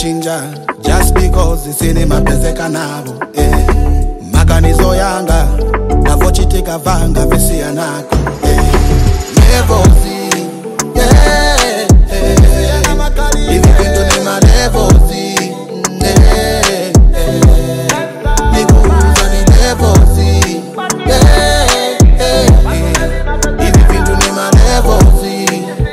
ninachinja just because isini mapezeka nabo maganizo yanga navochitika vanga visia nako Levozi hivi vindu ni malevozi nikuuza ni levozi hivi vindu ni malevozi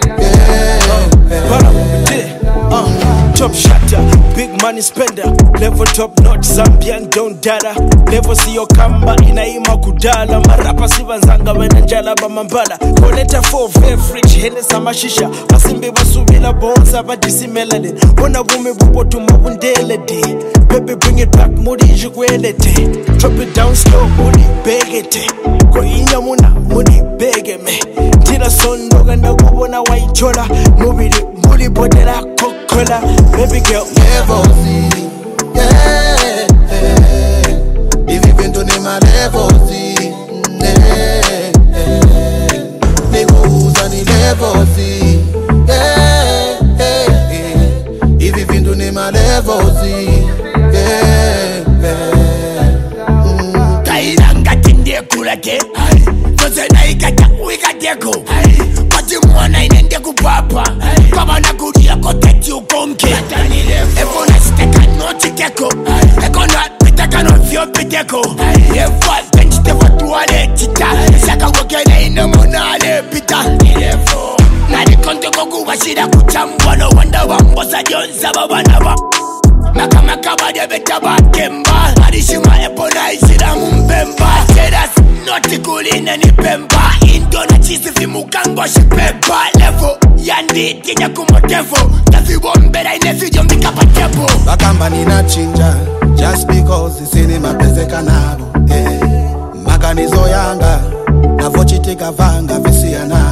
top shatter, big money spender, level top notch, Zambian don't data, level siyo kamba, inaima kudala, marapa sibanzanga wena njala bamambala, koleta 4 beverage, hene samashisha, masimbi basubila bonza badisi melanin, wana wume bubo tumabundelede, baby bring it back, mudi jigwelete, drop it down slow, mudi begete, ko inya mudi begeme, tira sondoga na kubona waichola, mubili mudi bodela kokola, baby girl Levozi hivi vindu ni malevozi nikuuza ni levozi hivi vindu ni malevozi kairanga tinde kulake Toze na ikata uikateko Pati mwana inende kupapa Kama na kuria koteti ukonke Evo na steka noti keko Eko na pitaka no vio piteko Evo tenchite watu wale tita Saka wakene ino muna ale pita Na di konto koku washida kuchambwa No wanda wambosa jonza babanaba Maka bade beta bakemba Adishima epo na isira mumbemba Sedas noti kulina ni pemba Indo na chisi vimukango shipepa Levo yandi tinya kumotevo Tafi wombera inefidio mbika patebo Bakamba ninachinja just because isini mapezeka nabo maganizo yanga navochitika vanga visia nabo